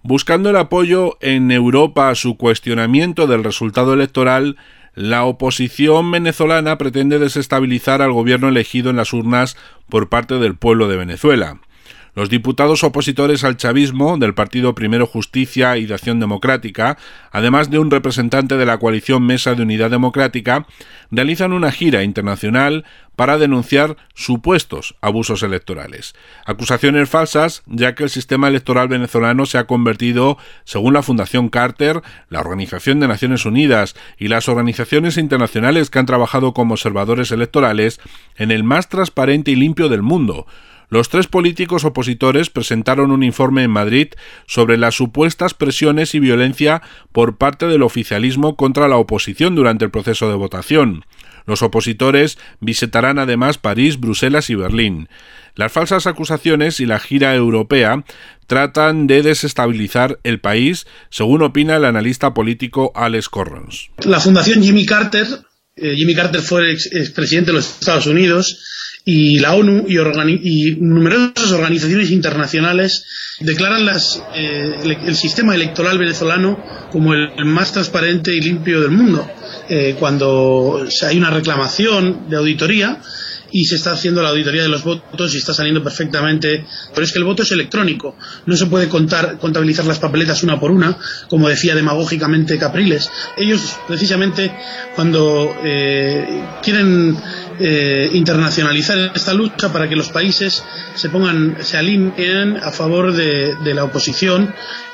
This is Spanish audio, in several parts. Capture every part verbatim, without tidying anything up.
Buscando el apoyo en Europa a su cuestionamiento del resultado electoral, la oposición venezolana pretende desestabilizar al gobierno elegido en las urnas por parte del pueblo de Venezuela. Los diputados opositores al chavismo del partido Primero Justicia y de Acción Democrática, además de un representante de la coalición Mesa de Unidad Democrática, realizan una gira internacional para denunciar supuestos abusos electorales. Acusaciones falsas, ya que el sistema electoral venezolano se ha convertido, según la Fundación Carter, la Organización de Naciones Unidas y las organizaciones internacionales que han trabajado como observadores electorales, en el más transparente y limpio del mundo. Los tres políticos opositores presentaron un informe en Madrid sobre las supuestas presiones y violencia por parte del oficialismo contra la oposición durante el proceso de votación. Los opositores visitarán además París, Bruselas y Berlín. Las falsas acusaciones y la gira europea tratan de desestabilizar el país, según opina el analista político Alex Corrons. La Fundación Jimmy Carter, eh, Jimmy Carter fue ex, expresidente de los Estados Unidos, y la ONU y, organi- y numerosas organizaciones internacionales declaran las, eh, el, el sistema electoral venezolano como el, el más transparente y limpio del mundo. Eh, cuando hay una reclamación de auditoría y se está haciendo la auditoría de los votos y está saliendo perfectamente, pero es que el voto es electrónico, no se puede contar, contabilizar las papeletas una por una, como decía demagógicamente Capriles. Ellos precisamente cuando eh, quieren eh, internacionalizar esta lucha para que los países se pongan, se alineen a favor de, de la oposición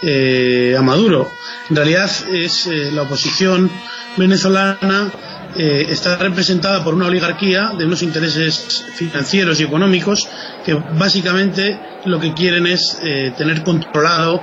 eh, a Maduro. En realidad es eh, la oposición venezolana Eh, está representada por una oligarquía de unos intereses financieros y económicos que básicamente lo que quieren es eh, tener controlado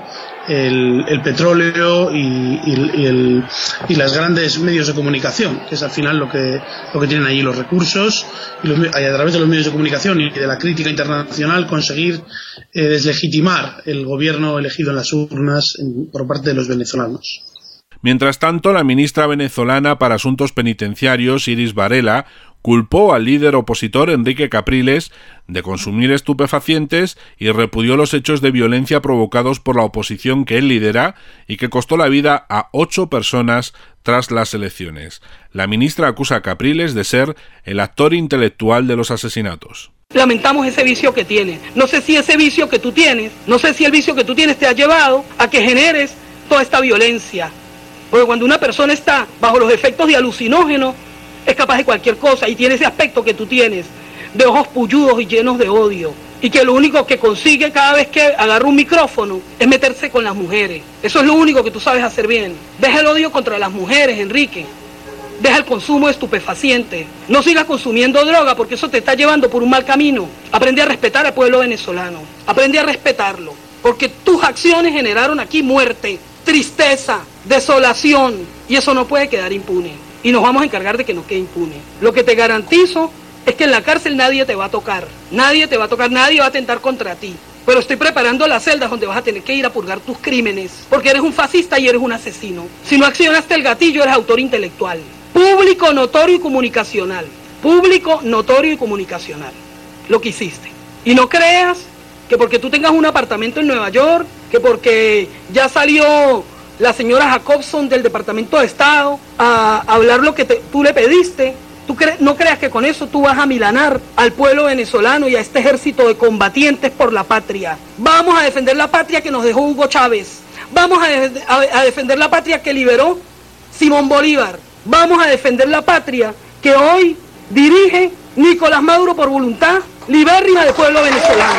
el, el petróleo y, y, y, el, y los grandes medios de comunicación, que es al final lo que, lo que tienen allí los recursos y, los, y a través de los medios de comunicación y de la crítica internacional conseguir eh, deslegitimar el gobierno elegido en las urnas en, por parte de los venezolanos. Mientras tanto, la ministra venezolana para Asuntos Penitenciarios, Iris Varela, culpó al líder opositor Enrique Capriles de consumir estupefacientes y repudió los hechos de violencia provocados por la oposición que él lidera y que costó la vida a ocho personas tras las elecciones. La ministra acusa a Capriles de ser el actor intelectual de los asesinatos. Lamentamos ese vicio que tiene. No sé si ese vicio que tú tienes, no sé si el vicio que tú tienes te ha llevado a que generes toda esta violencia. Porque cuando una persona está bajo los efectos de alucinógenos, es capaz de cualquier cosa y tiene ese aspecto que tú tienes, de ojos pulludos y llenos de odio. Y que lo único que consigue cada vez que agarra un micrófono es meterse con las mujeres. Eso es lo único que tú sabes hacer bien. Deja el odio contra las mujeres, Enrique. Deja el consumo de estupefacientes. No sigas consumiendo droga porque eso te está llevando por un mal camino. Aprende a respetar al pueblo venezolano. Aprende a respetarlo. Porque tus acciones generaron aquí muerte, tristeza, desolación, y eso no puede quedar impune, y nos vamos a encargar de que no quede impune. Lo que te garantizo es que en la cárcel nadie te va a tocar, nadie te va a tocar, nadie va a atentar contra ti, pero estoy preparando las celdas donde vas a tener que ir a purgar tus crímenes, porque eres un fascista y eres un asesino. Si no accionaste el gatillo, eres autor intelectual, público, notorio y comunicacional, público, notorio y comunicacional, lo que hiciste. Y no creas que porque tú tengas un apartamento en Nueva York, que porque ya salió la señora Jacobson del Departamento de Estado a hablar lo que te, tú le pediste, tú cre- no creas que con eso tú vas a milanar al pueblo venezolano y a este ejército de combatientes por la patria. Vamos a defender la patria que nos dejó Hugo Chávez, vamos a, de- a, a defender la patria que liberó Simón Bolívar, vamos a defender la patria que hoy dirige Nicolás Maduro por voluntad libérrima del pueblo venezolano.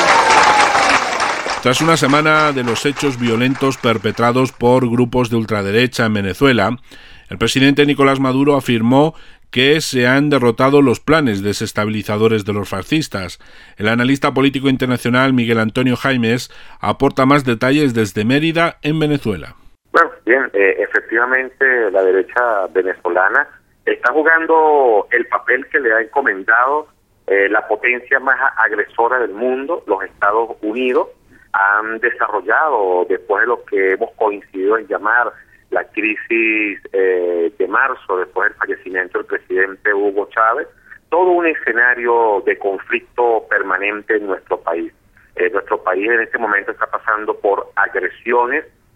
Tras una semana de los hechos violentos perpetrados por grupos de ultraderecha en Venezuela, el presidente Nicolás Maduro afirmó que se han derrotado los planes desestabilizadores de los fascistas. El analista político internacional Miguel Antonio Jaimes aporta más detalles desde Mérida, en Venezuela. Bueno, bien, eh, efectivamente la derecha venezolana está jugando el papel que le ha encomendado eh, la potencia más agresora del mundo, los Estados Unidos. Han desarrollado, después de lo que hemos coincidido en llamar la crisis eh, de marzo, después del fallecimiento del presidente Hugo Chávez, todo un escenario de conflicto permanente en nuestro país. Eh, nuestro país en este momento está pasando por agresiones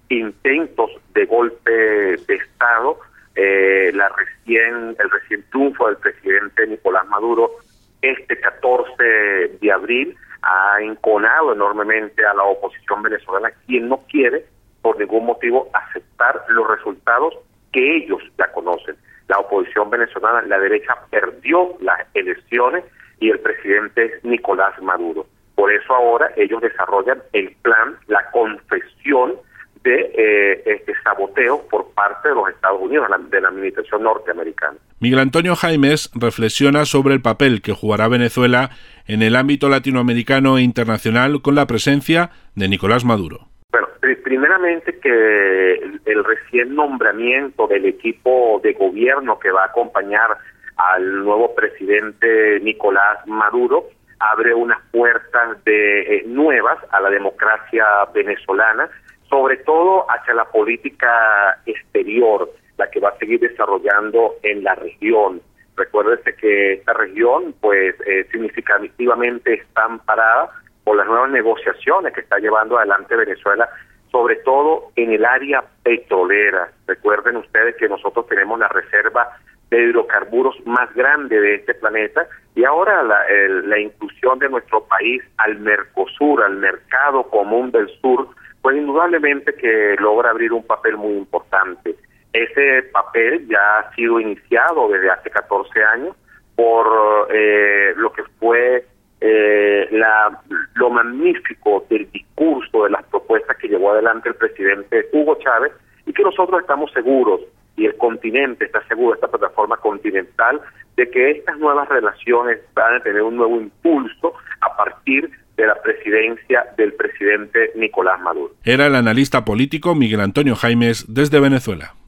intentos de golpe de Estado, eh, la recién, el recién triunfo del presidente Nicolás Maduro este catorce de abril ha enconado enormemente a la oposición venezolana, quien no quiere por ningún motivo aceptar los resultados que ellos ya conocen. La oposición venezolana, la derecha, perdió las elecciones y el presidente es Nicolás Maduro. Por eso ahora ellos desarrollan el plan, la confesión de eh, este saboteo por parte de los Estados Unidos, de la, de la administración norteamericana. Miguel Antonio Jaimes reflexiona sobre el papel que jugará Venezuela en el ámbito latinoamericano e internacional con la presencia de Nicolás Maduro. Bueno, primeramente que el, el recién nombramiento del equipo de gobierno que va a acompañar al nuevo presidente Nicolás Maduro abre unas puertas de eh, nuevas a la democracia venezolana, sobre todo hacia la política exterior, la que va a seguir desarrollando en la región. Recuérdese que esta región, pues, eh, significativamente está amparada por las nuevas negociaciones que está llevando adelante Venezuela, sobre todo en el área petrolera. Recuerden ustedes que nosotros tenemos la reserva de hidrocarburos más grande de este planeta, y ahora la, el, la inclusión de nuestro país al Mercosur, al mercado común del sur, pues indudablemente que logra abrir un papel muy importante. Ese papel ya ha sido iniciado desde hace catorce años por eh, lo que fue eh, la, lo magnífico del discurso, de las propuestas que llevó adelante el presidente Hugo Chávez, y que nosotros estamos seguros, y el continente está seguro, esta plataforma continental, de que estas nuevas relaciones van a tener un nuevo impulso a partir de la presidencia del presidente Nicolás Maduro. Era el analista político Miguel Antonio Jaimes desde Venezuela.